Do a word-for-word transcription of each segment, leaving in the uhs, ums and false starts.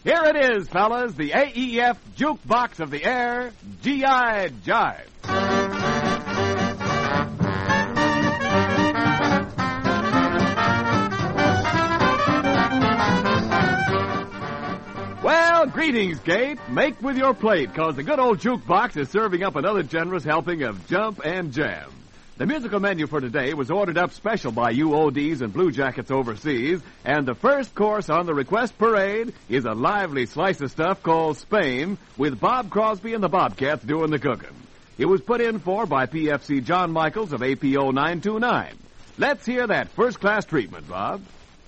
Here it is, fellas, the A E F Jukebox of the Air, G I. Jive. Well, greetings, Gape. Make with your plate, because the good old jukebox is serving up another generous helping of Jump and Jam. The musical menu for today was ordered up special by you O Ds and Blue Jackets overseas, and the first course on the request parade is a lively slice of stuff called Spain, with Bob Crosby and the Bobcats doing the cooking. It was put in for by P F C John Michaels of A P O nine two nine. Let's hear that first-class treatment, Bob.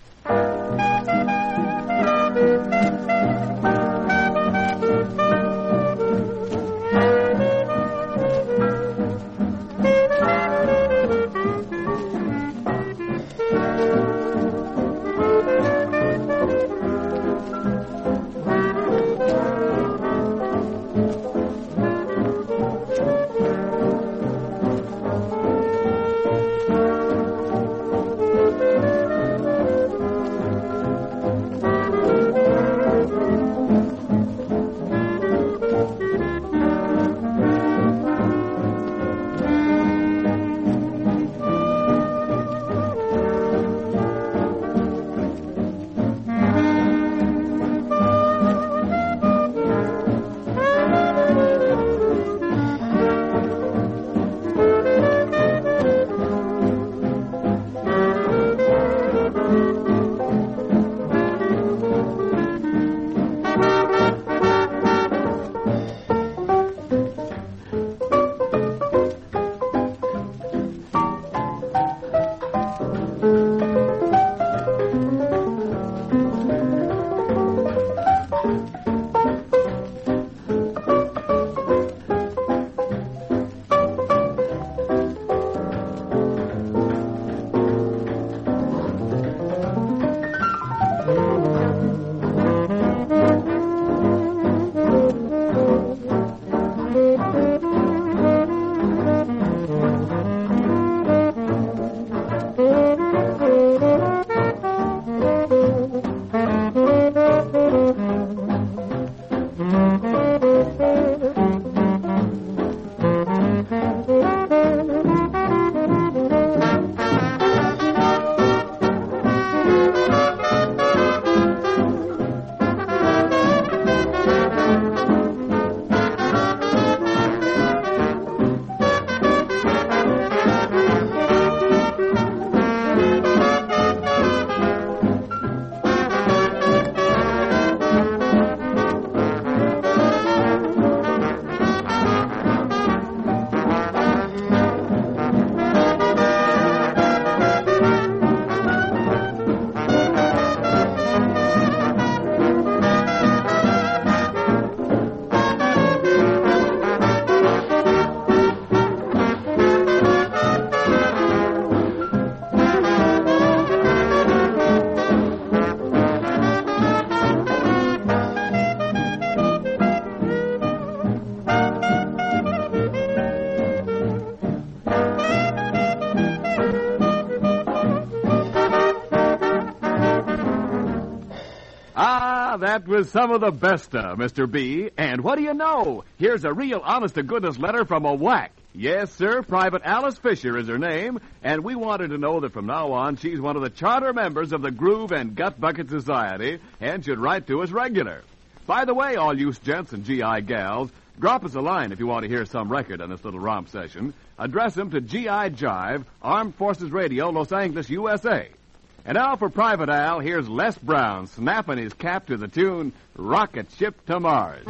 That was some of the best stuff, Mister B. And what do you know? Here's a real honest-to-goodness letter from a whack. Yes, sir, Private Alice Fisher is her name, and we wanted to know that from now on she's one of the charter members of the Groove and Gut Bucket Society and should write to us regular. By the way, all you gents and G I gals, drop us a line if you want to hear some record on this little romp session. Address them to G I. Jive, Armed Forces Radio, Los Angeles, U S A. And now for Private Al, here's Les Brown snapping his cap to the tune Rocket Ship to Mars.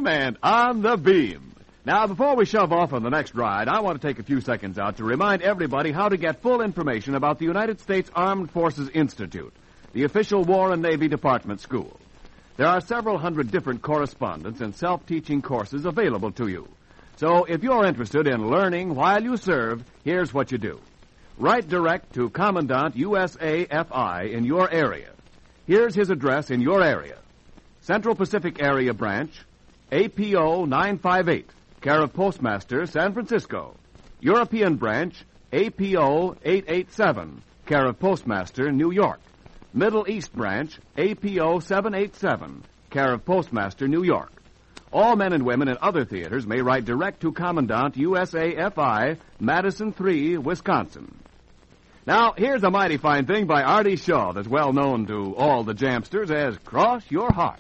time and on the beam. Now, before we shove off on the next ride, I want to take a few seconds out to remind everybody how to get full information about the United States Armed Forces Institute, the official War and Navy Department school. There are several hundred different correspondence and self-teaching courses available to you. So if you're interested in learning while you serve, here's what you do. Write direct to Commandant U S A F I in your area. Here's his address in your area. Central Pacific Area Branch, A P O nine five eight, care of Postmaster, San Francisco. European Branch, A P O eight eight seven, care of Postmaster, New York. Middle East Branch, A P O seven eight seven, care of Postmaster, New York. All men and women in other theaters may write direct to Commandant U S A F I, Madison three, Wisconsin. Now, here's a mighty fine thing by Artie Shaw that's well known to all the jamsters as Cross Your Heart.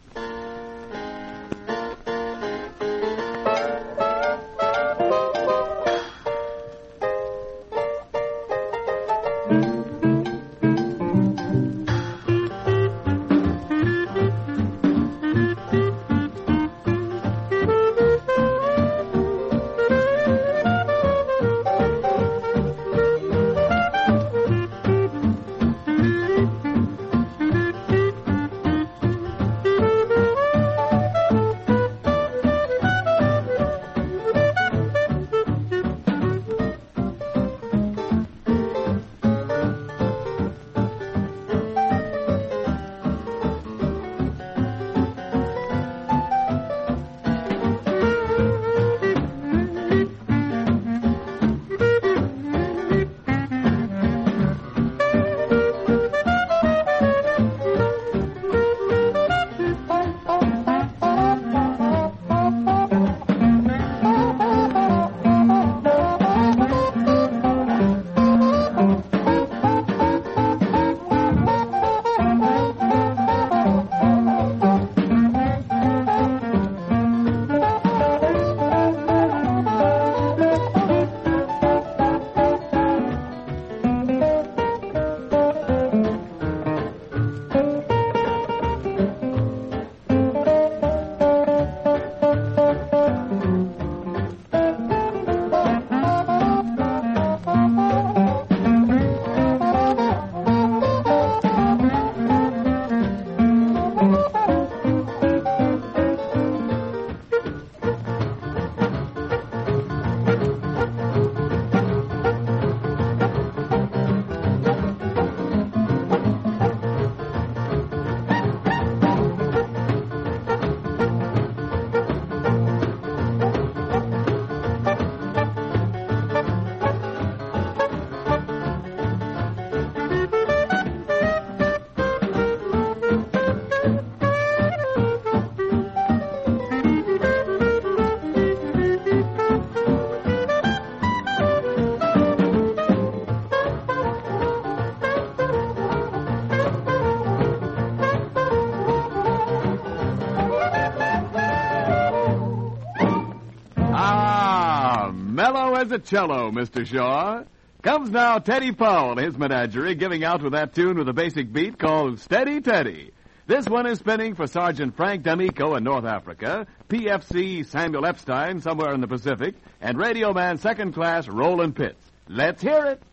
Mellow as a cello, Mister Shaw. Comes now Teddy Powell, his menagerie, giving out with that tune with a basic beat called Steady Teddy. This one is spinning for Sergeant Frank D'Amico in North Africa, P F C Samuel Epstein somewhere in the Pacific, and Radio Man Second Class Roland Pitts. Let's hear it.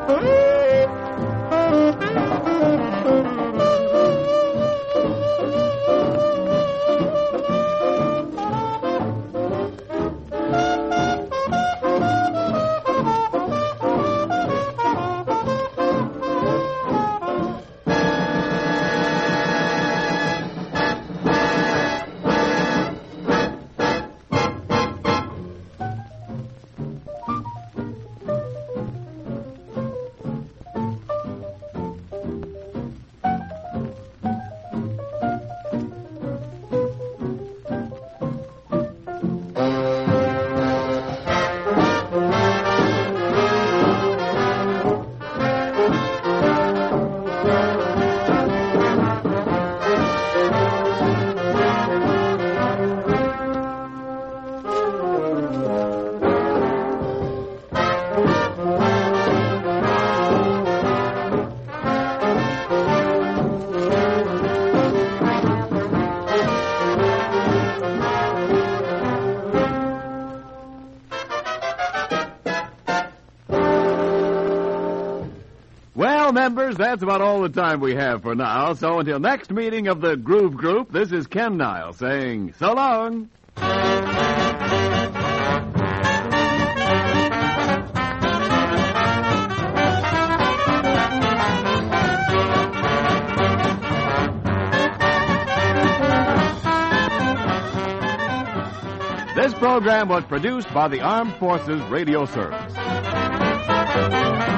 Well, members, that's about all the time we have for now. So until next meeting of the Groove Group, this is Ken Niles saying so long. This program was produced by the Armed Forces Radio Service.